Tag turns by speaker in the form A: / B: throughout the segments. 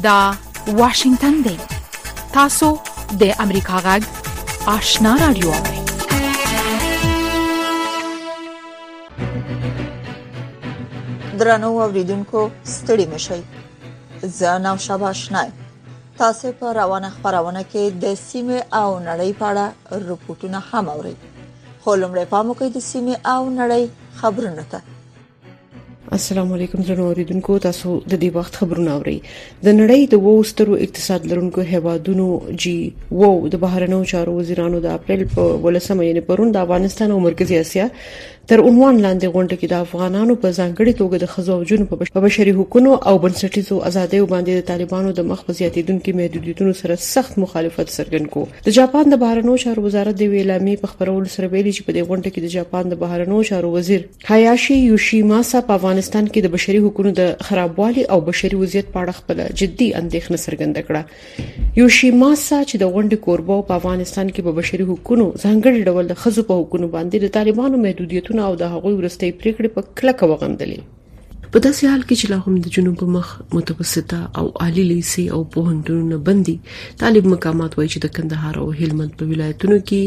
A: دا واشنگتن دی. تاسو د امریکا غږ آشنا رادیو اورئ.
B: درنو اوریدونکو ستړي مشئ. زه نوشابه آشنا. تاسو په روانه خبرونه کې د سیمه او نړۍ په اړه رپورټونه هم اورئ. خو لمړی پام وکړئ د سیمه او نړۍ خبرونه ته.
C: السلام علیکم درنو اوریدونکو، تاسو د دې وخت خبرونه اورئ. د نړۍ د وسترو اقتصاد لرونکو هیوادونو د بهرنیو چارو وزیرانو د اپریل په 18 یعنی پرون د افغانستان او مرکزی اسیا تر عنوان لاندې غونډه کې د افغانانو په ځانګړي توګه د ښځو او جنو په بشري حقوقو او بنسټیزو ازادیو باندې د طالبانو د مخ په زیاتیدونکو محدودیتونو سره سخت مخالفت څرګند کړ. د جاپان د بهرنیو چارو وزارت د اعلامیې په خبرولو سره ویلي چې په دې غونډه کې د جاپان د بهرنیو چارو وزیر هایاشي یوشیماسا په افغانستان کې د بشري حقوقو د خرابوالي او بشري وضعیت په اړه خپل جدي اندېښنه څرګنده کړه. یوشیماسا چې د غونډې کوربه په افغانستان کې په بشري حقوقو ځانګړي ډول د ښځو په حقوقو باندې د طالبانو محدودیتونو او د هغوی ورستۍ پریکړې په کلکه وغندلې. په داسې حال کې چې لا هم د جنوب مخ متوسطه او عالی لیسې او پوهنتونونه بندي، طالب مقامات وایي چې د کندهار او هلمند په ولایتونو کې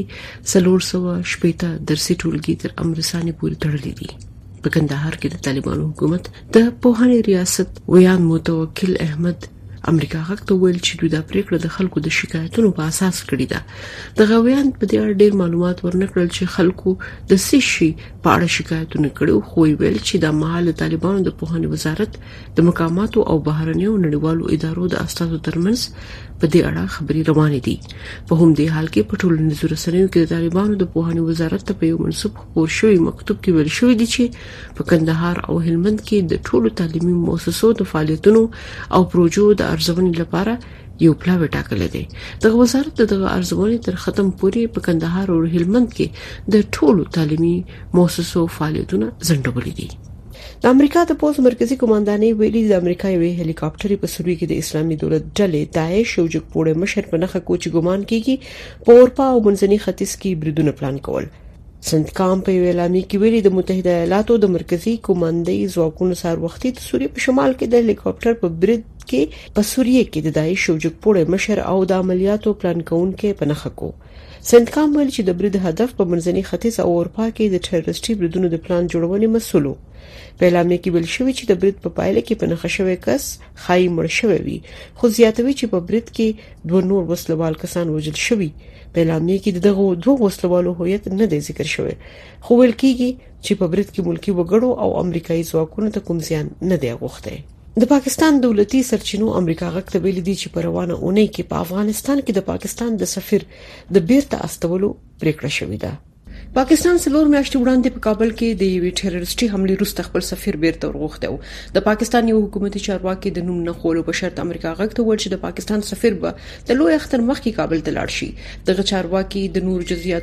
C: 460 درسي ټولګي تر امرساني پورې تړلي دي. په کندهار کې د طالبانو حکومت د پوهنې ریاست ویان متوکل احمد امریکا غږ ته ویل چې دوی د پریکړه د خلکو د شکایتونو په اساس کړې ده. د غویان په دې اړه ډېر معلومات ورنکړل چې خلکو د سشي په اړه شکایتونه کړي، خو ویل چې د محل طالبانو د پوهنې وزارت د مقاماتو او بهرنیو نړیوالو ادارو د استازو ترمنځ په دې اړه خبري روانې دي. په هم دې حال کې په ټولنیزو رسنیو کې د طالبانو د پوهنې وزارت ته په یو منسوب خبر شوی مکتوب کې ویل شوی دی چې په کندهار او هلمند کې د ټولو تعلیمي مؤسسو د فعالیتونو او پروژو د ارزونې لپاره یو پلاوی ټاکل دی. دغه وزارت دغه ارزونې تر ختم پورې په کندهار او هلمند کې د ټولو تعلیمي مؤسسو فعالیتونه ځنډولي دي. د امریکا د پوز مرکزی قوماندانۍ ویلي د امریکا یو هلیکاپټر په سوریه کې د اسلامي دولت ډلې داعش او جګپوړې مشر په نخښه کوچ ګمان کیږي په اروپا او منځني ختیځ کې بریدونه پلان کول. سنتکام په اعلامیه کې ویلي د متحده ایالاتو د مرکزی قوماندۍ ځواکونو سره وختي د سوریه په شمال کې د هلیکاپټر په برید کې په سوریه کې د داعش او جګپوړې مشر او د عملیاتو پلان کوونکو په نخښه کو. سنتکام ویل چې د برید هدف په منځني ختیځ او اروپا کې د ټیرریسټي بریدونو د پلان جوړونې مسؤل و. په اعلامیه کې ویل شوی چې د برید په پایله کې په نخښه شوی کس خای مړ شوی وي، خو زیاتوي چې په برید کې 2 نور وسلوال کسان وژل شوي. په اعلامیه کې دغه 2 وسلوالو هویت نه دی ذکر شوی، خو ویل کېږي چې په برید کې ملکی وګړو او امریکایي ځواکونو ته کوم زیان نه دی غوښته. د پاکستان دولتي سرچینو امریکا غږ ته ویلي دي چې په روانه اونۍ کې په افغانستان کې د پاکستان د سفیر د بیرته استولو پریکړه شوې ده. پاکستان 4 میاشتې وړاندې په کابل کې د یوې ټیرریسټي حملې وروسته خپل سفیر بیرته ورغوښته و. د پاکستان یو حکومتي چارواکي د نوم نه خولو په شرط امریکا غږ ته وویل چې د پاکستان سفیر به د لوی اختر مخکې کابل ته لاړ شي. دغه چارواکي د نور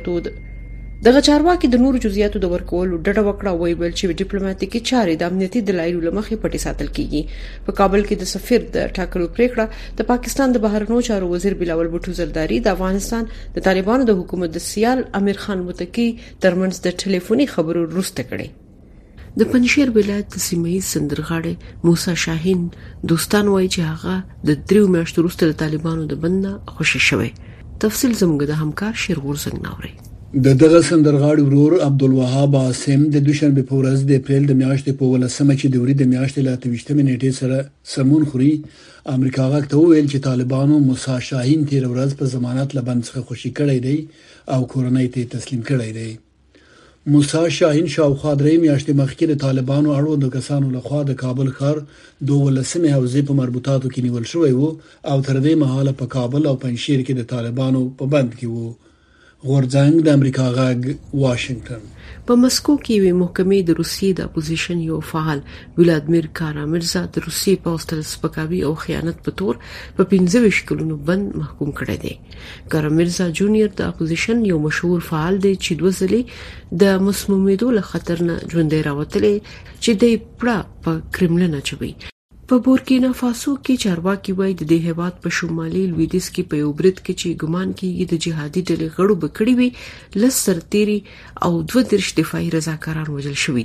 C: جزئیاتو د ورکولو ډډه وکړه او ویل چې ډیپلوماټیکي چارې د امنیتي دلایلو لمخې پټې ساتل کیږي. په کابل کې د سفیر د ټاکلو پریکړه د پاکستان د بهرنیو چارو وزیر بلاول بھټو زرداری د افغانستان د طالبانو د حکومت د سیال امیر خان متقی ترمنځ د ټلیفوني خبرو وروسته کړي. د پنجشیر ولایت د سیمه‌یز سندرغاړي موسی شاهین دوستان وایي چې هغه د 3 میاشتو وروسته د طالبانو د بند خوشی شوی. تفصیل زموږ د همکار شیرغور څنګه ناوړي.
D: دغه سندرغاړي ورور عبدالوهاب عاصم د دوشنبه په ورځ د اپریل د میاشتې په 18 چې د ورې د میاشتې لا 23 نیټې سره سمون خوري امریکا غږ ته ویل چې طالبانو موسی شاهین تیر ورځ په ضمانت لبند څخه خوشی کړی دی او کورنۍ ته تسلیم کړی دی. موسی شاهین شاوخوا 3 میاشتې مخکې د طالبانو اړوندو کسانو لخوا د کابل ښار 12 حوزې په مربوطاتو کې نیول شوی وو او تر دې مهاله په کابل او پنجشیر کې د طالبانو په بند کې وو. غورځنګ د امریکا غږ واشنگټن.
C: په مسکو کې وی محکمې د روسیې د اپوزیشن یو فعال ولادمیر کارامرزا د روسیې په واستل سپکاوي او خیانت په تور په 15 کلونو بند محکوم کړی دی. کارامرزا جونیئر د اپوزیشن یو مشهور فعال دی چې 2 ځلې د مسمومیدو له خطر نه ژوندۍ راوتلی چې د پړه په کرملن اچوي. په بورکینا فاسو کې چارواکي وایي د دې هیواد په شمالي لویدیځ کې په یو برید کې چې ګمان کیږي د جهادي ډلې غړو بکړی وي 10 سرتيري او 2 دفاعي رضاکاران وژل شوي دي.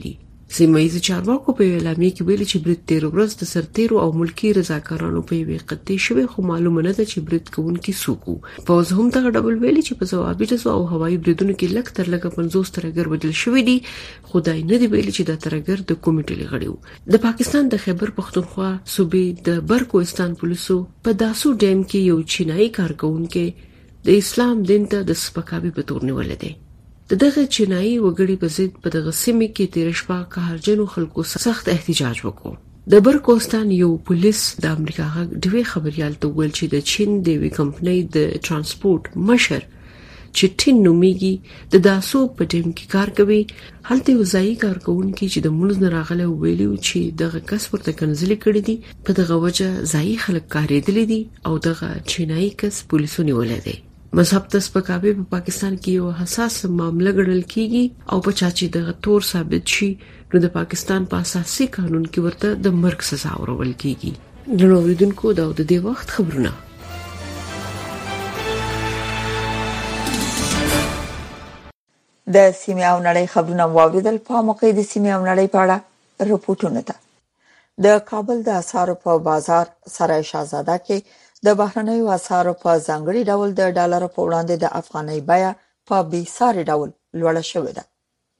C: سیمایي چارواکو په اعلامیه کې ویلي چې برید 13 ورځ د سرتیرو او ملکی رضاکارانو په یوې قطعي شوی خو معلومه نه ده چې برید کوونکي څوک وو. پوز هم دغه ډول ویلي چې په ځوابي ډزو او هوایي بریدونو کې لږ تر لږه 50 ترګر وژل شوي دي. خدای نه دی ویلي چې دا ترګر د کومې ډلې غړي وو. د پاکستان د خیبر پختونخوا صوبې د برکوستان پولیسو په داسو ډیم کې یو چینایي کارکونکو د اسلام دین ته د سپکاوي په تور نیولې دي. دغه چینایي وګړي په ضد په دغه سیمه کې تیر شپه قهرجنو خلکو سخت احتجاج وکړ. د برکوستان یو پولیس د امریکا غږ دوی خبريال ته ویل چې د چین د وی کمپنۍ د ترانسپورت مشر چې ټین نومیږي د داسو په ټیم کې کار کوي هلته یو ځای کارکونکو چې د ملز نه راغله ویلو چې دغه کس ورته کنځلې کړې دي په دغه وجه ځای خلک کارېدلې دي او دغه چینایي کس پولیسو نیولې دي. مذهب ته سپکاوی په پاکستان کې یو حساس معاملې ګڼل کیږي او په چا چې دغه تور ثابت شي نو د پاکستان په اساسي قانون کې ورته د مرګ سزا ورکول کیږي. د اوریدونکو د دې وخت خبرونه
B: د سیمه او نړۍ خبرونه واوریدل. په موقع د سیمه او نړۍ په اړه رپورټونه ده. د کابل د اسعارو په بازار سرای شاهزاده کې د بهرنیو اسعارو په ځانګړي ډول د ډالر په وړاندې د افغانۍ بیه په بیساري ډول لوړه شوې ده.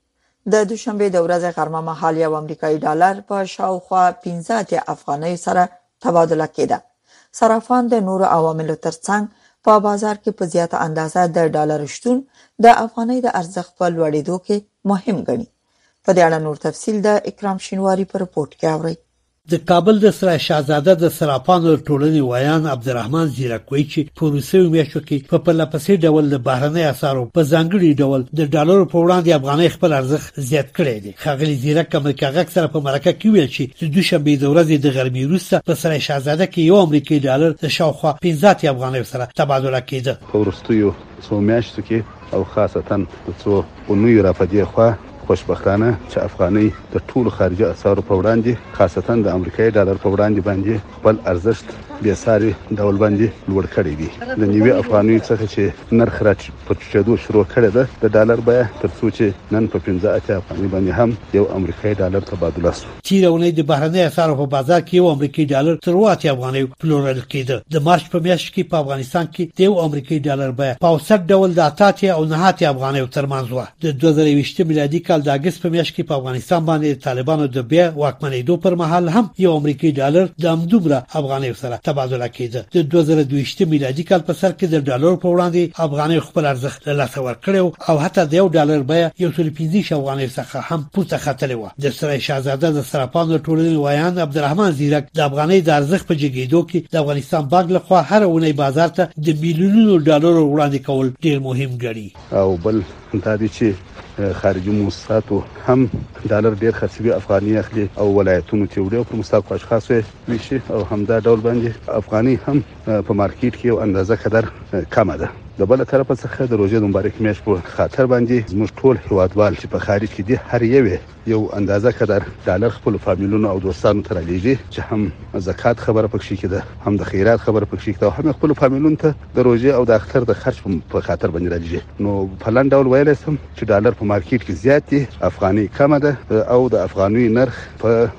B: د دوشنبه د ورځې غرمه مهال یو امریکایي ډالر په شاوخوا 15 افغانۍ سره تبادله کېده. صرافان د نورو عواملو ترڅنګ په بازار کې په زیاته اندازه د ډالر شتون د افغانۍ د ارزښت په لوړېدو کې مهم ګڼي. په دې اړه نور تفصیل د اکرام شینواری په رپورت کې اورئ.
E: د کابل د سرای شاهزاده د صرافانو ټولنې ویان عبدالرحمن زیرکوي چې په روسي میاشتو کې په پرلپسې ډول د بهرنۍ اسعارو په ځانګړي ډول د ډالرو په وړاندې افغانۍ خپل ارزښت زیات کړی دی. ښاغلي زیرک امریکا غږ سره په مرکه کې ویل چې د دوشنبه د ورځې د غرمې وروسته په سرای شاهزاده کې یو امریکایي ډالر د شاوخوا 15 افغانۍ سره تبادله کېده.
F: په وروستیو څو میاشتو کې او خاصتا د څو اونیو راپدې خوا خوشبختانه چې افغانۍ د ټولو خارجي اسعارو په وړاندې خاصتا د امریکایي ډالر په وړاندې باندې خپل ارزښت به ساري ډول باندې لوړ کړی دی. د نیوي افغانۍ څخه چې نرخ راټیټېدو شروع کړی ده د ډالر بیه تر څو چې نن په 15 افغانۍ باندې هم یو امریکایي ډالر تبادله شو.
E: تیرونی د بهرنۍ اسعارو په بازار کې یو امریکایي ډالر تر 8 افغانۍ پلورل کېده. د مارچ په میاشت کې په افغانستان کې د یو امریکایي ډالر بیه په اوسط ډول د 8 او 9 افغانۍ ترمنځ و. د 2020 میلادي کال د اگست په میاشت کې په افغانستان باندې طالبانو د بیا واکمنېدو پر مهال هم یو امریکایي ډالر د همدومره افغانۍ سره تبادله کېده. د 2022 میلادي کال په سر کې د ډالر په وړاندې افغانۍ خپل ارزښت له لاسه ورکړ او حتی د یو ډالر بیه یو 15 افغانۍ څخه هم پورته ختلې و. د سرای شاهزاده د صرافانو ټولنې ویان عبدالرحمن زیرک د افغانۍ د ارزښت په جګېدو کې د افغانستان بانک لخوا هر اونۍ بازار ته د میلیونونو ډالرو وړاندې کول ډیر مهم ګڼي.
F: او بل دا دي چې خارجي موسساتو هم ډالر ډیر خرڅوي افغاني اخلي او ولایتونو ته وړي او په مستحق اشخاصو ویشي او همدا ډول باندې افغاني هم په مارکیټ کې یو اندازه قدر کمه ده. د بل طرف څخه د روزې د مبارک میاشت په خاطر باندې زموږ ټول هیوادوال چې په خارج کې دي هر یو اندازه قدر ډالر خپل فامیلونو او دوستانو ته رالیږي چې هم زکات خبره پکې کېده هم د خیرات خبره پکې کېده او هم خپل فامیلونو ته د روزې او د اختر د خرج په خاطر باندې رالیږي. نو په لاندې ډول ویل سم چې ډالر په مارکیټ کې زیات دي افغاني کم ده او د افغاني نرخ په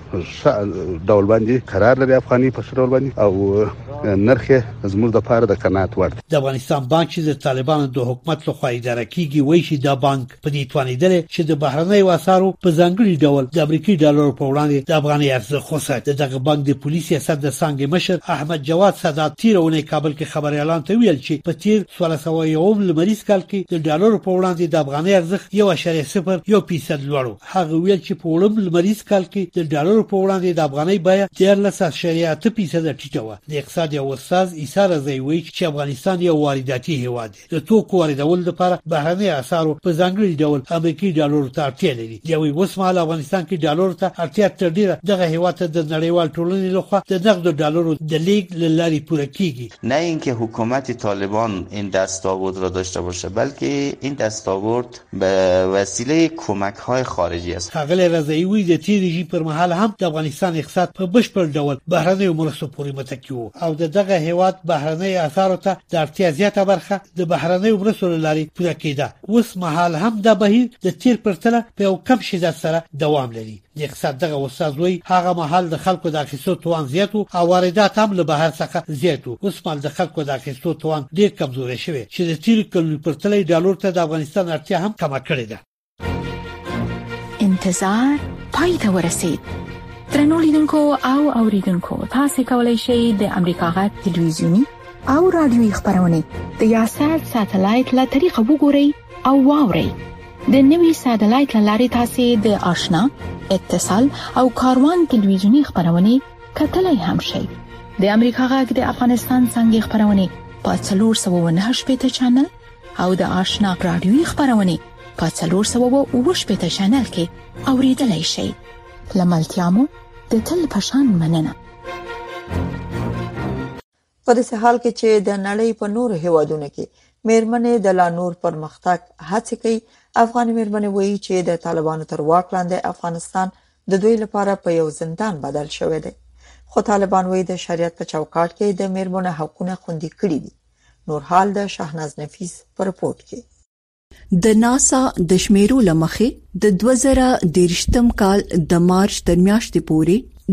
F: ډول باندې قرار لري افغاني په ډول باندې او نرخ زموږ د پاره د قناعت وړ.
E: د افغانستان بانک چې د طالبانو د حکومت لخوا اداره کیږي وایي چې دا بانک په دې توانیدل چې د بهرنۍ وسارو په ځانګړي ډول د امریکایي ډالر په وړاندې د افغانۍ ارزښت وساتي. دغه بانک د پولیس سیاست د څنګه مشر احمد جواد سادات تیرونه کابل کې خبري اعلان ته ویل چې په تیر 1301 لمریز کال کې د ډالر په وړاندې د افغانۍ ارزښت 1.0% لوړ. هغه ویل چې په وړم لمریز کال کې د ډالر په وړاندې د افغانۍ بیه 13.8% ټیټه و. د اقتصاد یو استاد عیسی رضی وایي چې افغانستان یو وارداتي هیواد دی. د توکو واردول لپاره بهرنۍ اسعارو په ځانګړي ډول امریکایي ډالر ته اړتیا لري. یوه وسمال افغانستان کې ډالر ته اړتیا تر ډیره دغه هیواد ته د نړیوال ټولنې لخوا د نقد ډالرو د لیگ لارې پوره کیږي.
G: نه اینکه حکومت طالبان این دستاورد را داشته باشه بلکه این دستاورد به وسیله کمک‌های خارجی است.
E: ښاغلی رضایی وایي د تیر رژیم پر مهال هم د افغانستان اقتصاد په بشپړ ډول بهرنیو مرستو پورې متکی و او د دغه هیواد بهرنۍ اثارو ته د اړتیا زیاته برخه د بهرنۍ مرستو لاري پوره کیده. اوس مهال هم د بهیر د تیر پرتله په یو کم شدت سره دوام لري. د اقتصاد دغه استاد وی هغه مهال د خلکو د اخیستو توان زیاتو او واردات هم له بهر څخه زیاتو. اوس مهال د خلکو د اخیستو توان ډیر کمزوري شوی چې د تیر کلونو پرتله ډالر ته د افغانستان اړتیا هم کمه کړې ده.
A: انتظار پای ته ورسید. درنو لیدونکو او اوریدونکو، تاسو کولی شئ د امریکا غږ تلویزیونی او رادیوي خبرونه د یاشر ساتلایت له طریقه وګورئ او واورئ. د نوي ساتلایت لارې تاسو د آشنا، اتصال او کاروان تلویزیونی خبرونه کتلای هم شئ. د امریکا غږ د افغانستان څنګه خبرونه په 498 چینل او د آشنا رادیوي خبرونه په 498 چینل کې اوریدلای شئ. لملتيامو د تل پشان مننه.
B: په دې حال کې چې د نړۍ په نور هیوادونو کې میرمنې د لا نور پرمختګ هڅه کوي، افغان میرمنې وایي چې د طالبانو تر واک لاندې افغانستان د دوی لپاره په یو زندان بدل شوی دی. خو طالبان وایي د شریعت په چوکاټ کې د میرمنو حقوقونه خوندي کړي دي. نور حال د شاهناز نفیس په رپورت کې.
H: د ناسا د شمیرو لمخې د 2013م کال د مارچ تر میاشتې پورې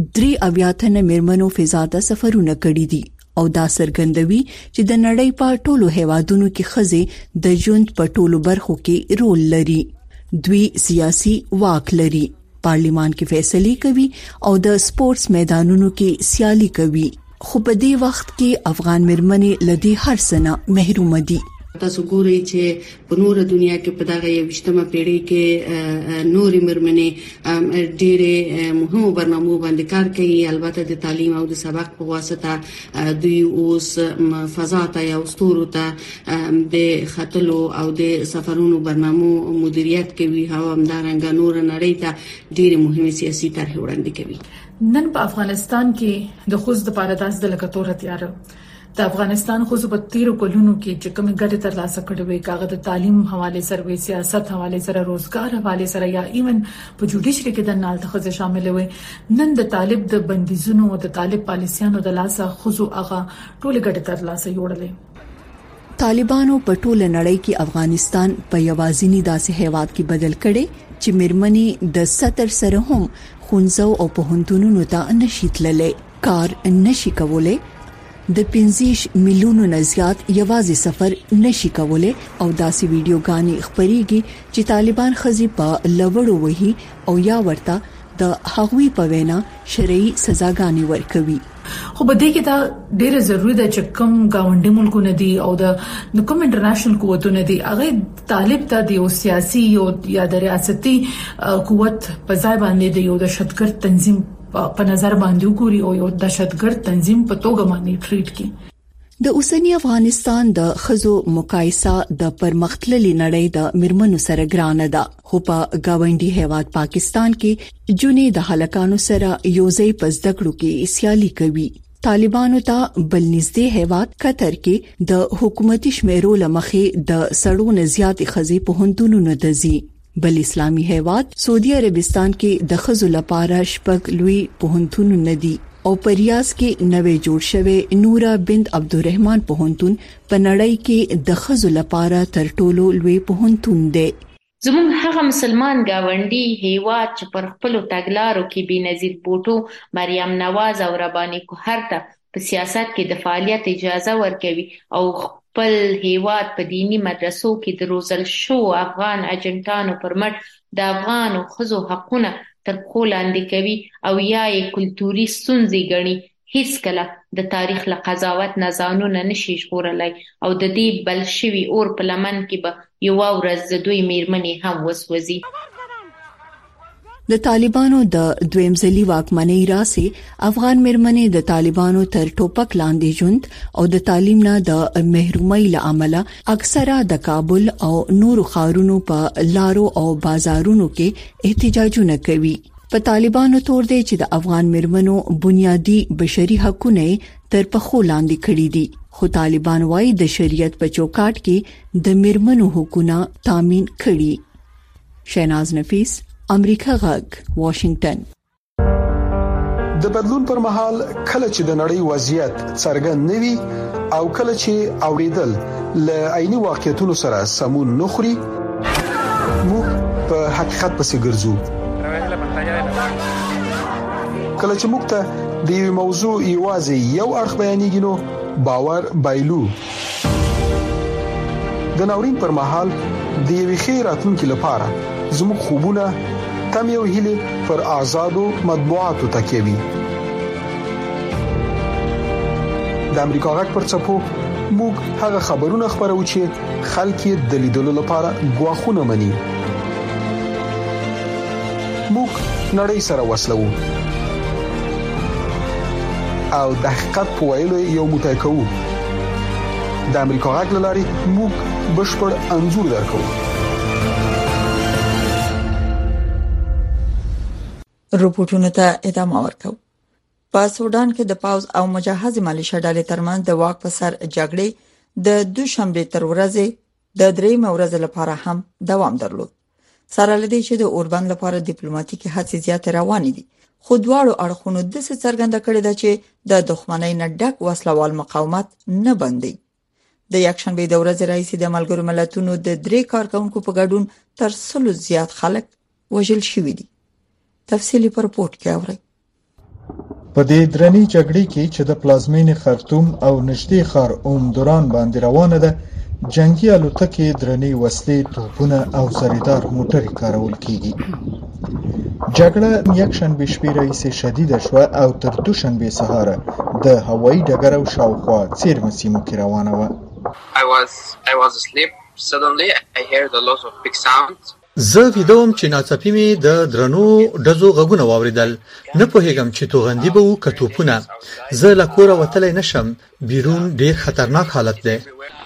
H: 3 میرمنو فضا ته سفرونه کړي دي او دا څرګندوي چې د نړۍ په ټولو هیوادونو کې ښځې د ژوند په ټولو برخو کې رول لري. دوی سیاسي واک لري، پارلیمان کې فیصله کوي او د سپورتس میدانونو کې سیالي کوي. خو په دې وخت کې افغان میرمنې لدی هر سنه محروم دي.
I: تاسو ګورئ چې په نور دنیا کې په دغه 20مه پیړۍ کې نورې مرمنې ډېرې مهمو برنامو باندې کار کوي. البته د تعلیم او د سبق په واسطه دوی اوس فضا ته یا ستورو ته د خطلو او د سفرونو برنامو مدیریت کوي او همدارنګه نور نړۍ ته ډېرې مهمه سیاسي طرحې وړاندې کوي.
J: نن په افغانستان کې د خوځ د پارداس د لکتور تیار د افغانستان خو په 13 کلونو کې چې کوم ګټه ترلاسه کړې وي، کاغذ د تعلیم حواله سره، سیاست حواله سره، روزګار حواله سره یا ایون په جوډیشري کې د نال تخصص شامل وي. نن د طالب د بندیزونو او د طالب پالیسیانو د لاسه خصو هغه ټول ګټه ترلاسه یوړلې.
H: طالبانو په ټول نړۍ کې افغانستان په یوازینی داسې هیواد کې بدل کړي چې مرمنې د 70 سره هم خونځو او په هنتونو ته نشي تللې، کار نشي کولای، د 15 میلیونو نه زیات یوازې سفر نشي کولای او داسې ویډیوګانې خبريږي چې طالبان خزي په لوړو وهي او یا ورته د هغوی په وینا شرعي سزاګانې ورکوي.
J: خو په دې کې دا ډېر ضروری ده چې کوم گاونډي ملکونه دي او د کوم انټرنیشنل قوتونه دي هغه طالب ته د سیاسي او یا د ریاستي قوت په ځای باندې د یو دهشتګرد تنظیم په نظر باندې وګوري او یو دهشتګرد تنظیم په توګه باندې ټریټ کړي.
H: د اوسنی افغانستان د خزو مقایسه د پرمختللي نړۍ د مرمنو سره ګرانه ده، خو په گاونډي هیواد پاکستان کې جونې د هلکانو سره یوځای پزدکړو کې سیالي کوي. طالبانو ته بل نږدې هیواد قطر کې د حکومتي شمیرو لمخې د سړو نه زیات خزي په هندونو نه دزي. بل اسلامي هیواد سعودي عربستان کې د خزو لپاره شپږ لوی پوهنتون ندي او پریاس کې نوې جوړ شوی نورا بنت عبدالرحمن پوهنتون په نړۍ کې د خزو لپاره تر ټولو لوی پوهنتون دی.
K: زموږ هغه مسلمان گاونډي هیواد چې پر خپل تګلارو کې بنظیر بوټو، مریم نواز او رباني کوهر ته په سیاست کې د فعالیت اجازه ورکوي او خپل هیواد په دینی مدرسو کې د روزل شو افغان اجنټانو پر مټ د افغانو خزو حقونه تر پښو لاندې کوي او یا یې کلتوري ستونزې ګڼي، هیڅ کله د تاریخ له قضاوت نه ځانونه نشي ژغورلی او د دې بل شوي اور په لمن کې به یوه ورځ د دوی میرمنې هم وسوځي.
H: د طالبانو د دویم ځلي واکمنۍ راسي افغان مرمنې د طالبانو تر ټوپک لاندې ژوند او د تعلیم نه د محرومۍ لامل اکثره د کابل او نورو ښارونو په لارو او بازارونو کې احتجاجونه کوي. په طالبانو تور دی چې د افغان مرمنو بنیادی بشري حقوقونه تر پخو لاندې کړي دي، خو طالبان وايي د شریعت په چوکاټ کې د مرمنو حقوقونه تامین کړي. شاهناز نفیس، امریکا غږ، واشنگټن.
L: د بدلون پر مهال کله چې د نړۍ وضعیت څرګند نوي او کله چې اوریدل ل عیني واقعیتونو سره سمون نخري موږ په حقیقت پسې ګرځو. کله چې موږ ته د یو موضوع یوازې یو اړخ بیانېږي نو باور بایلو. د ناورین پر مهال د یوې ښې راتلونکې لپاره زموږ خوبونه تم یو هیله پر آزادو مطبوعاتو تکیه وي. د امریکا غږ پر څپو موږ هغه خبرونه خبرو چې خلک یې د لیدلو لپاره غواخونه مني. موږ نړۍ سره وصلو او د حقیقت په ویلو یو موټی کوو. د امریکا غږ لاري موږ بشپړ انځور درکو.
B: رپورټونو ته ادامه ورکو. په سودان کې د پاوز او مجهز مالیشه ډلې ترمنځ د واک په سر جګړې د دوشنبه تر ورځې د درېم ورځ لپاره هم دوام درلود. سره لدی چې د اوربند لپاره ډیپلوماټیکي هڅې زیات روانې دي. خو دواړو اړخونو د څه څرګنده کړې ده چې د دښمنۍ نه ډک وسلوال مقاومت نه بندي. د یکشنبه د ورځې رئیس د ملګرو ملتونو د 3 کارکونکو په ګډون تر 100 زیات خلک وژل شوي دي. تفصیلی پر رپورت کې اورئ.
M: په دې درنې جګړې کې چې د پلازمینې خرطوم او نږدې ښار اومدوران باندې روانه ده، جنگي الوتکې، درنې وسلې، توپونه او زریدار موټرې کارول کیږي. جګړه یکشنبه شپې راهیسې شدیده شوه او تر دوشنبه سهار د هوایي ډګر او شاوخوا څیرمه سیمو کې روانه وه.
N: I was asleep. Suddenly I heard a lot of big sounds.
O: زه ویدوم چې ناڅاپي مې د درنو ډزو غږونه واوریدل. نه پوهیږم چې توغندي به وو که توپونه. زه له کوره وتلی نشم. بیرون ډیر خطرناک حالت دی.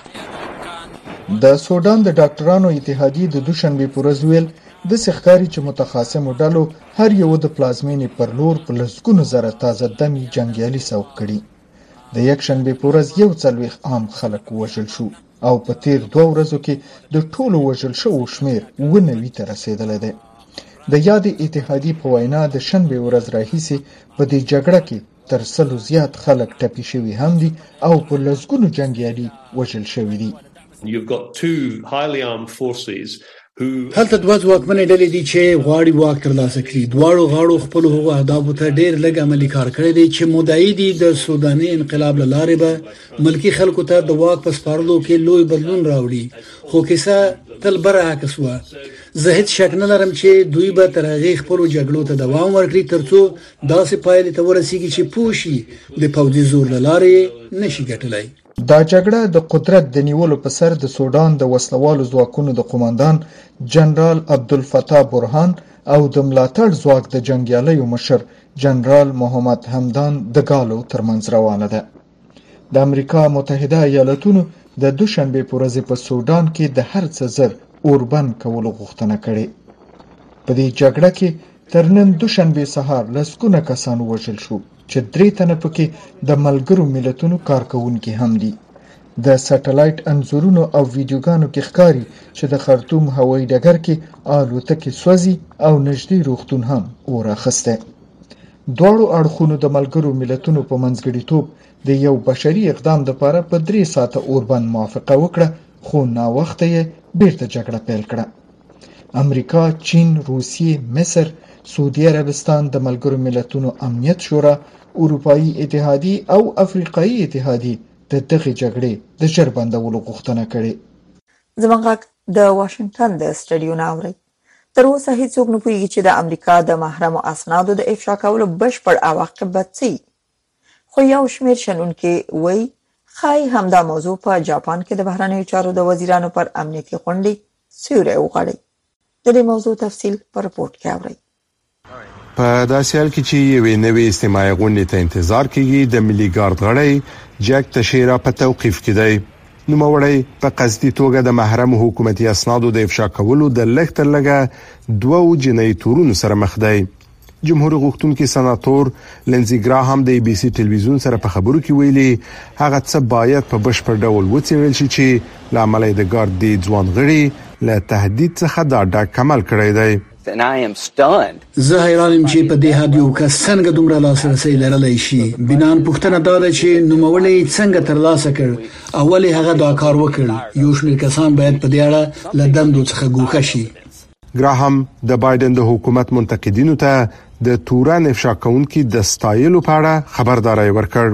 M: د سودان د ډاکټرانو اتحادیې د دوشنبه پر ورځ ویل د ښکاری چې متخاصمو ډلو هر یو د پلازمینې پر لور په لسګونو زره تازه دمي جنگیالي سوق کړي. د یکشنبه پر ورځ 41 عام خلک وژل شو او په تیر 2 ورځو کې د ټولو وژل شوو شمیر 90 ته رسیدلی دی. د یاد اتحادیې په وینا د شنبه ورځ راهیسې په دې جګړه کې تر 100 زیات خلک ټپي شوي هم دي او په لسګونو جنگیالي وژل شوي دي.
P: You've got two highly armed forces
D: هلته دوه ځواکمنې ډلې دي چې غواړي واک ترلاسه کړي. دواړو غاړو خپل هغو اهدافو ته ډېر لږ عملي کار کړی دی چې مدعي دي د سوداني انقلاب لاره به ملکی خلکو ته د واک په سپارلو کې لوی بدلون راوړي. خو کیسه تل برعکس و. زه هیڅ شک نه لرم چې دوی به تر هغې خپلو جګړو ته دوام ورکړي ترڅو داسې پایلې ته ورسیږي چې پوښي د پوځي زور لاره نشي ګټلای.
M: دا جګړه د قدرت د نیولو په سر د سودان د وسلوالو ځواکونو د قوماندان جنرال عبدالفتاح برهان او د ملاتړ ځواک د جنگیالیو مشر جنرال محمد حمدان دګالو ترمنځ روانه ده. د امریکا متحده ایالاتونو د دوشنبه په ورځ په سودان کې د هر څه زر اوربند کولو غوښتنه کړې. په دې جګړه کې تر نن دوشنبه سهار لسګونه کسان وژل شو چې 3 تنه پکې د ملګرو ملتونو کارکونکي هم دي. د سټلایټ انځورونو او ویډیوګانو کې ښکاري چې د خرطوم هوایي ډګر کې الوتکې سوځي او نږدې روغتون هم اور اخیسته. دواړو اړخونو د ملګرو ملتونو په منځګړیتوب د یو بشري اقدام لپاره په 3 ساعته اوربند موافقه وکړه، خو ناوخته یې بیرته جګړه پیل کړه. امریکا، چین، روسیې، مصر، سعودي عربستان، د ملګرو ملتونو امنیت شورا، اروپאי اتحادیې او افریقایي اتحادیې د دغه جګړې د ژر بندولو غوښتنه کړې.
B: زموږ د واشنگټن د سټډیو ناوړي تر اوسه هیڅوک نه پوهیږي چې د امریکا د محرمو اسنادو د افشا کولو بشپړ عواقب به څه. خو یو شمېر شنونکي وایي خای همدا موضوع په جاپان کې د بهرنیو چارو د وزیرانو پر امنیتي غونډې سیوری وغوړي. د دې موضوع تفصیل په رپورت کې اورئ.
Q: په داسې حال کې چې یوې نوې استماعي غونډې ته انتظار کیږي، د ملي ګارد غړی جک تشیرا په توقیف کې دی. نوموړی په قصدي توګه د محرم حکومتي اسنادو د افشا کولو د لږ تر لږه 2 جنایي تورونو سره مخ دی. جمهور غوښتونکي سناتور لنزي ګراهام د ای بي سي ټلویزیون سره په خبرو کې ویلي هغه څه باید په بشپړ ډول وڅېړل شي چې لامل د ګارد دی ځوان غړي له تهدید څخه دا ډک عمل کړی دی.
R: and I am stunned.
D: زه حیران یم چې په دې حد یو کس څنګه دومره لاسرسي لرلی شي. بنان پوښتنه دا ده چې نوموړی څنګه ترلاسه کړ او ولې هغه دا کار وکړ. یو شمېر کسان باید په دې اړه له دندو څخه ګوښه شي.
Q: ګراهام د بایدن د حکومت منتقدینو ته د توران افشا کونکي د ستایلو په اړه خبرداري ورکړ.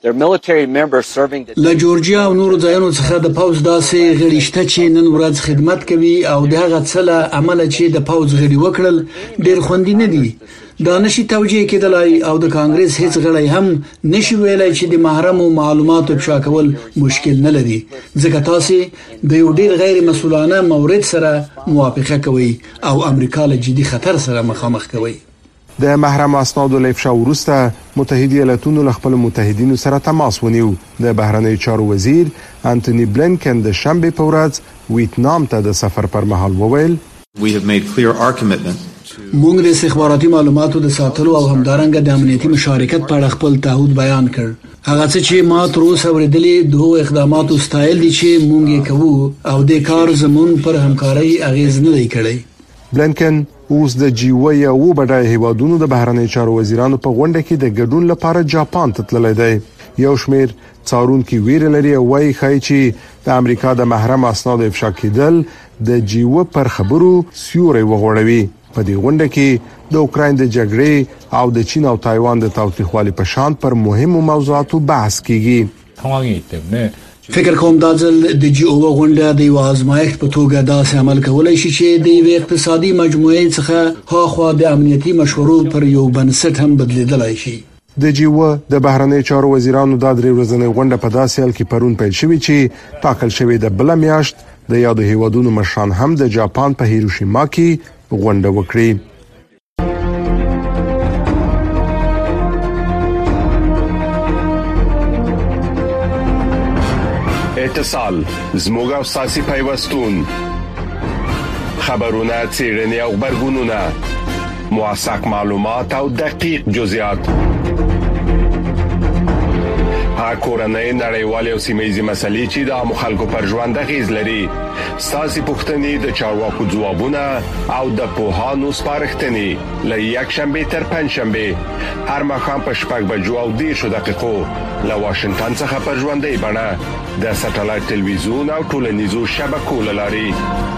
D: له جورجیا او نورو ځایونو څخه د پوز داسې غړي شته چې نن ورځ خدمت کوي او د هغه څه له عمله چې د پوز غړي وکړل ډېر خوندي نه دي. دا نشي توجیه کېدلای او د کانګرس هیڅ غړی هم نشي ویلای چې د محرمو معلوماتو افشا کول مشکل نه لري ځکه تاسو د یو ډېر غیر مسؤلانه مورد سره موافقه کوي او امریکا له جدي خطر سره مخامخ کوي.
Q: د محرم اسنادو له افشا وروسته متحده ایالاتونو له خپل متحدینو سره تماس ونیو. د بهرنی چارو وزیر انټونی بلینکن د شنبه په ورځ ویتنام ته د سفر پر مهال وویل
D: موږ د استخباراتي معلوماتو د ساتلو او همدارنګه د امنیتي مشارکت په اړه خپل تعهد بیان کړ. هغه څه چې ما تر اوسه ورېدلې دوه اقداماتو ستایل دي چې موږ یې کوو او د کار زمون پر همکاري اغیز نه دی کړی.
Q: بلینکن اوس د جی او بډای هیوادونو د بهرنی چارو وزیرانو په غونډه کې د ګډون لپاره جاپان ته تللی دی. یو شمیر څارونکو ویره لري او وايي چې د امریکا د محرم اسناد افشا کېدل د جی پر خبرو سیوري وغوړوي. په دې غونډه کې د اوکراین د جګړې او د چین او تایوان د تاوتریخوالي په شان پر مهمو موضوعاتو بحث کیږي.
D: فکر کوم دا ځل د جی او غونډه د یو آزمایښت په توګه داسې عمل کولای شي چې د یو اقتصادي مجموعې څخه هاخوا د امنیتي مشورو پر یو بنسټ هم بدلیدلای شي.
Q: د جی او د بهرنی چارو وزیرانو د درې ورځې غونډه په داسې حال کې پرون پیل شوې چې ټاکل شوې د بل میاشت د یادو هیوادونو مشران هم د جاپان په هیروشیما کې غونډه وکړي.
S: اتصال زموږ او ساسي پیوستون خبرونه چیرنی او خبرګونونه موثق معلومات او دقیق جزئیات هر کورنۍ نړیوالې او سیمه‌یزې مسلې چې د مخالکو پر ژوند اغیز لري ساسي پښتنې د چارواکو ځوابونه او د پوهانو سپارښتنې له یک شنبه تر پنځ شنبه هر مخام په شپږ بجو او 10 دقیقو له واشنگټن څخه پر ژوندۍ بڼه د ساتلایت ټلویزیون او ټولنیزو شبکو لاري.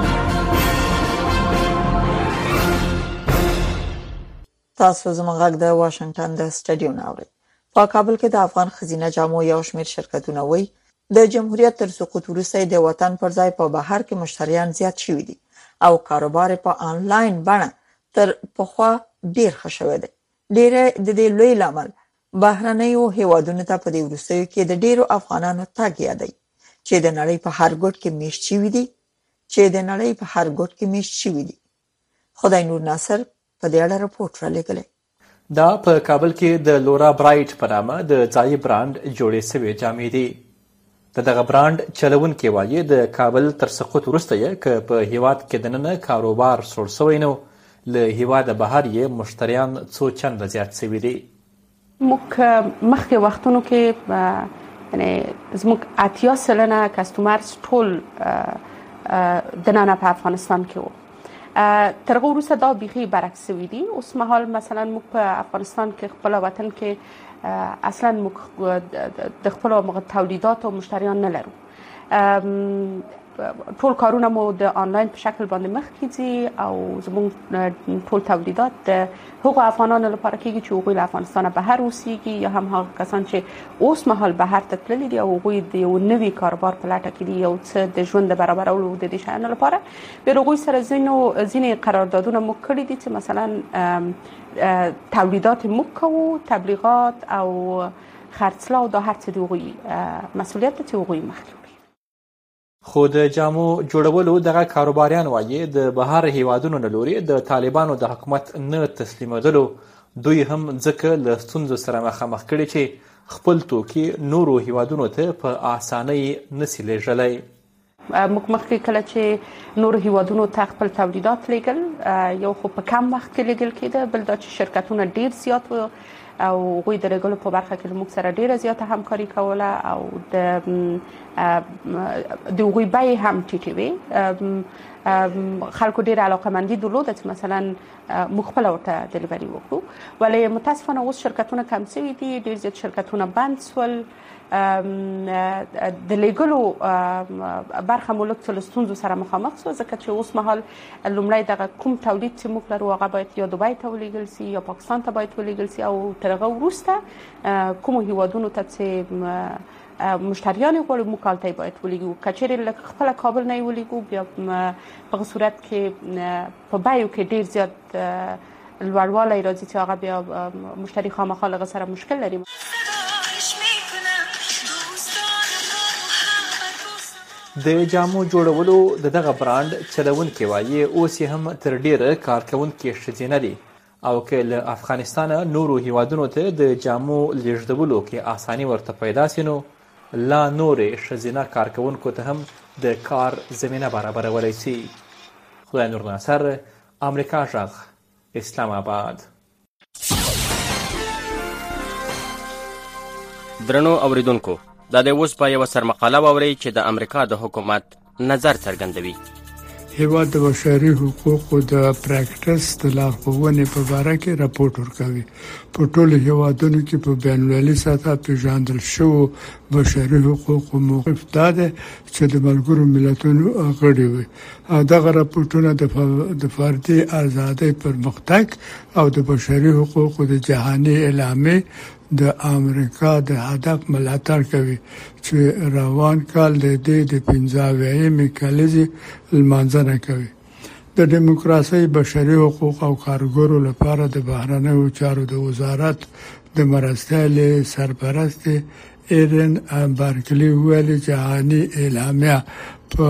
B: تاسو زموږ غږ د واشنگټن د سټډیو ناوړي. په کابل کې د افغان خزینه جامو یو شمېر شرکتونه وایي د جمهوریت تر سقوط وروسته د وطن پر ځای په بهر کې مشتریان زیات شوي دي او کاروبار په آنلاین بڼه تر پخوا ډیر ښه شوی دی. ډیره د دې لوی لامل بهرنیو هیوادونو ته په دې وروستیو کې د ډیرو افغانانو تګ یادی چې د نړۍ په هر ګوټ کې میشت شوي دي. خدای نور ناصر په دې اړه رپورټ را لېږلی.
T: دا په کابل کې د لورا برایټ په نامه د ځایي برانډ جوړې شوې جامې دي. دغه برانډ چلونکي وایي د کابل تر سقوط وروسته یې که په هیواد کې دننه کاروبار سوړ شوی نو له هیواده بهر یې مشتریان څو چنده زیات شوي دي.
U: موږ مخکې وختونو کې یعنی زموږ 80% کسټمرز ټول دننه په افغانستان کې وو. تر هغه وروسته دا بیخي برعکس شوي دي. اوس مهال مثلا موږ په افغانستان کې خپل وطن کې اصلا موږ د خپل تولیدات او مشتریان نه لرو. ټول کارونه مو د آنلاین په شکل باندې مخکې دي او زموږ ټول تولیدات د هغو افغانانو لپاره کېږي چې هغوی له افغانستانه بهر اوسېږي یا هم هغه کسان چې اوس مهال بهر ته تللي دي او هغوی د یو نوي کاروبار په لټه کې دي یو څه د ژوند د برابرولو د دې شیانو لپاره. بیا هغوی سره ځینې قراردادونه موږ کړي دي چې مثلا تولیدات موږ کوو، تبلیغات او خرڅلاو دا هر څه د هغوی مسؤلیت دی چې هغوی مخکې.
T: خو د جامو جوړولو دغه کاروباریان وایي د بهر هیوادونو له لوري د طالبانو د حکومت نه تسلیمېدلو دوی هم ځکه له ستونزو سره مخامخ کړي چې خپل توکي نورو هیوادونو ته په اسانۍ نشي لیږلی.
U: موږ مخکې کله چې نورو هیوادونو ته خپل تولیدات لیږل یو خو په کم وخت کې لګل کېده، بل دا چې شرکتونه ډیر زیات و او غوی د لګلو په برخه کې موږ سره ډیره زیاته همکاري کوله او د غوی بیې هم ټیټې وې. خلکو ډیر علاقمندي درلوده چې مثلا موږ خپل ورته ډلیوري وکړو، ولی متاسفانه اوس شرکتونه کم شوي دي، ډیر زیات شرکتونه بند شول. د لګلو برخه ملک څه ستونزو سره مخامخ شو، ځکه چې اوس مهال لومړی دغه کوم تولید چې موږ لرو هغه باید یا دوبۍ ته ولېږل شي یا پاکستان ته باید ولېږل شي، او تر هغه وروسته کومو هیوادونو ته چې مشتریان غواړي موږ هلته باید ولېږو. که چېرې له خپله کابل نه یې ولېږو بیا په هغه صورت کې په بیو کې ډېر زیات لوړوالی راځي چې هغه بیا مشتري خامخا له هغه سره مشکل لري.
T: د جامو جوړولو دغه برانډ چلونکي وایي اوس یې هم تر ډیره کارکوونکي ښځینه دي او که له افغانستانه نورو هیوادونو ته د جامو لیږدولو کې اساني ورته پیدا سي نو لا نورې ښځینه کارکوونکو ته هم د کار زمینه برابرولی سي. خدای نور ناصر، امریکا غږ، اسلام آباد.
R: درنو اوریدونکو، دا د اوس په یوه سرمقاله واورئ چې د امریکا د حکومت نظر څرګندوي.
V: هیواد د بشري حقوقو د پریکټس د لارښوونې په اړه کې راپور ورکوي. په ټولو هیوادونو کې په بین المللي سطح پیژندل شوی بشري حقوقو موقف دا دی چې د ملګرو ملتونو غړي وي. دغه راپورټونه د فردي ازادۍ پرمختګ او د بشري حقوقو د جهاني اعلامیې د امریکا د هدف ملاتړ کوي چې روان کال د 15 کلیزې لمانځنه کوي. د دیموکراسي، بشري حقوق او کارګرو لپاره د بهرنیو چارو د وزارت د مرستیالې سرپرست ایرن بارکلی ویلي جهاني اعلامیه په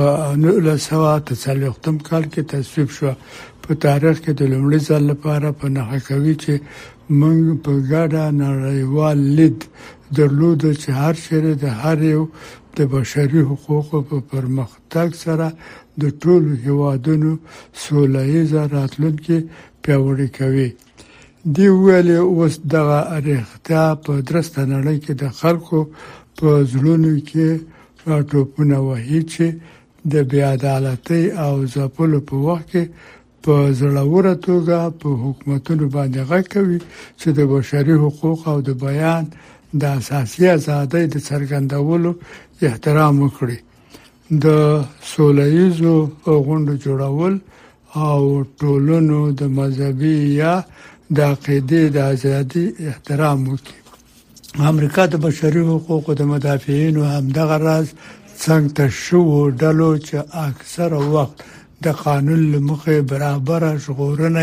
V: 1943 کال کې تصویب شو. په تاریخ کې د لومړي ځل لپاره په نښه کوي چې موږ په ګډه نړیوال لید درلود چې هر چیرې د هر یو د بشري حقوقو په پرمختګ سره د ټولو هیوادونو سوله ییزه راتلونکې پیاوړې کوي. دی ویلي اوس دغه اړتیا په درسته نړۍ کې د خلکو په زړونو کې راټوپونه وهي چې د بې عدالتۍ او ځپلو په وخت کې په زړوره توګه په حکومتونو باندې غږ کوي چې د بشري حقوق او د بیان د اساسي ازادۍ د څرګندولو احترام وکړي. د سوله ییزو غونډو جوړول او ټولنو د مذهبي یا د عقیدې د ازادۍ احترام وکړي. امریکا د بشري حقوقو د مدافعینو همدغه راز څنګه شو ډلو چې اکثره وخت د قانون لمخې برابر ژغورنه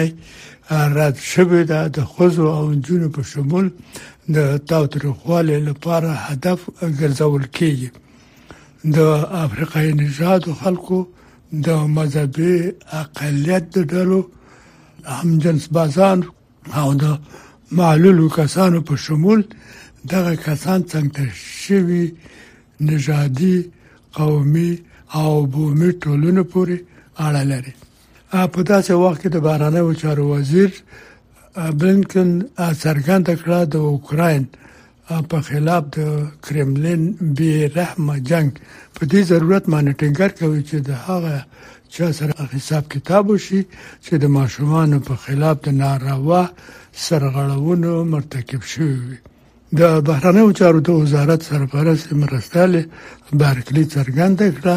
V: رد شوې ده د ښځو او نجونو په شمول د تاوتریخوالي لپاره هدف ګرځول کیږي. د افریقایي نژادو خلکو د مذهبي اقلیت د ډلو همجنس بازان او د معلولو کسانو په شمول دغه کسان څنګه شوي نژادي، قومي او بومي ټولنو پورې اړه لري. په داسې وخت کې د بهرنیو چارو وزیر بلینکن څرګنده کړه د اوکراین په خلاف د کرملین بې رحمه جنگ په دې ضرورت باندې ټینګار کوي چې د هغه چا سره حساب کتاب وشي چې د ماشومانو په خلاف د ناروا سرغړونو مرتکب شوي. د بهرنیو چارو د وزارت سرپرست مرستیالې بارکلی څرګنده کړه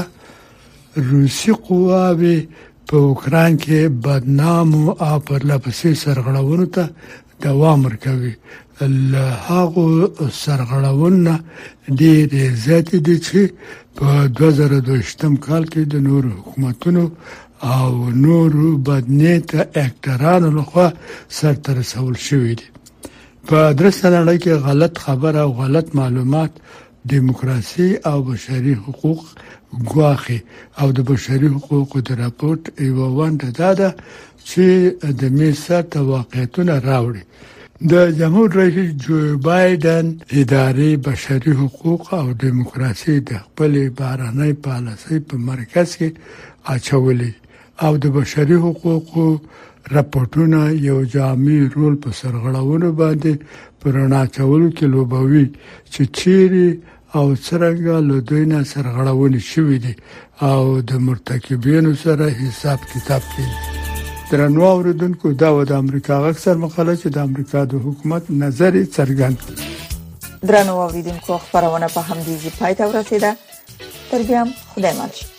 V: روسي قواوې په اوکراین کې بدنام او پرلپسې سرغړونو ته دوام ورکوي. له هغو سرغړونو ډېرې زیاتې دي چې په 2022 کال کې د نورو حکومتونو او نورو بدنیته اکټرانو لخوا سرته رسول شوي دي. په درسته نړۍ کې غلط خبر او غلط معلومات دیموکراسي او بشري حقوق ګواخي او د بشري حقوقو د راپورټ یوه ونډه دا ده چې د میسر ته واقعیتونه راوړي. د جمهور رئیس جو بایدن ادارې بشري حقوق او دیموکراسي د خپل بهرنۍ پالیسۍ په مرکز کې اچولې. او د بشري حقوقو راپورټونه یو جامع رول په سرغړاونو باندې پرانا چولو کې لوبوي چې چیرې او څنګه له دوی نه سرغړاونې شوې دي او د مرتکبینو سره حساب کتاب کوي. درنو اوریدونکو دا و د امریکا اکثر مقاله چې د امریکا د حکومت نظر څرګند.
B: درنو اوریدونکو خبرونه په همدې ځای پای ته ورسیده. تر بیا خدای مل.